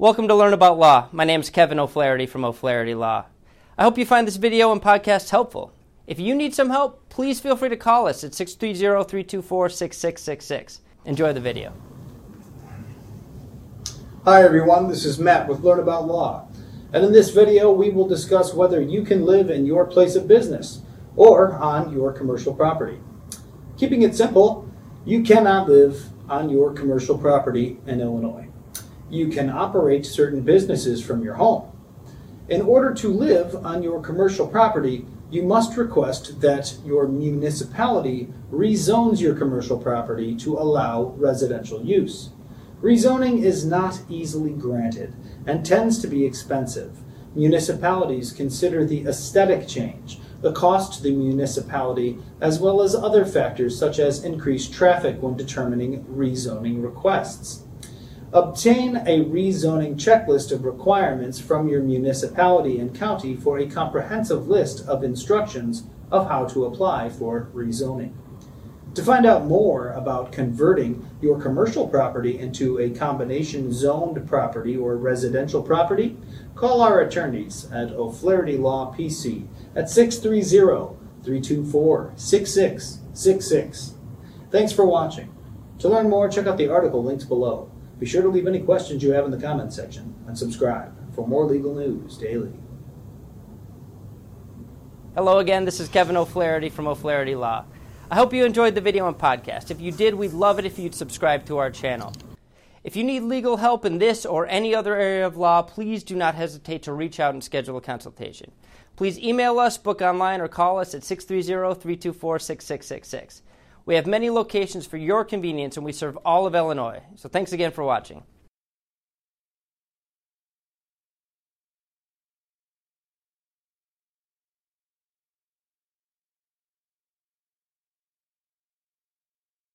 Welcome to Learn About Law. My name is Kevin O'Flaherty from O'Flaherty Law. I hope you find this video and podcast helpful. If you need some help, please feel free to call us at 630-324-6666. Enjoy the video. Hi everyone, this is Matt with Learn About Law. And in this video we will discuss whether you can live in your place of business or on your commercial property. Keeping it simple, you cannot live on your commercial property in Illinois. You can operate certain businesses from your home. In order to live on your commercial property, you must request that your municipality rezones your commercial property to allow residential use. Rezoning is not easily granted and tends to be expensive. Municipalities consider the aesthetic change, the cost to the municipality, as well as other factors such as increased traffic when determining rezoning requests. Obtain a rezoning checklist of requirements from your municipality and county for a comprehensive list of instructions of how to apply for rezoning. To find out more about converting your commercial property into a combination zoned property or residential property, call our attorneys at O'Flaherty Law PC at 630-324-6666. Thanks for watching. To learn more, check out the article linked below. Be sure to leave any questions you have in the comments section and subscribe for more legal news daily. Hello again, this is Kevin O'Flaherty from O'Flaherty Law. I hope you enjoyed the video and podcast. If you did, we'd love it if you'd subscribe to our channel. If you need legal help in this or any other area of law, please do not hesitate to reach out and schedule a consultation. Please email us, book online, or call us at 630-324-6666. We have many locations for your convenience, and we serve all of Illinois. So thanks again for watching.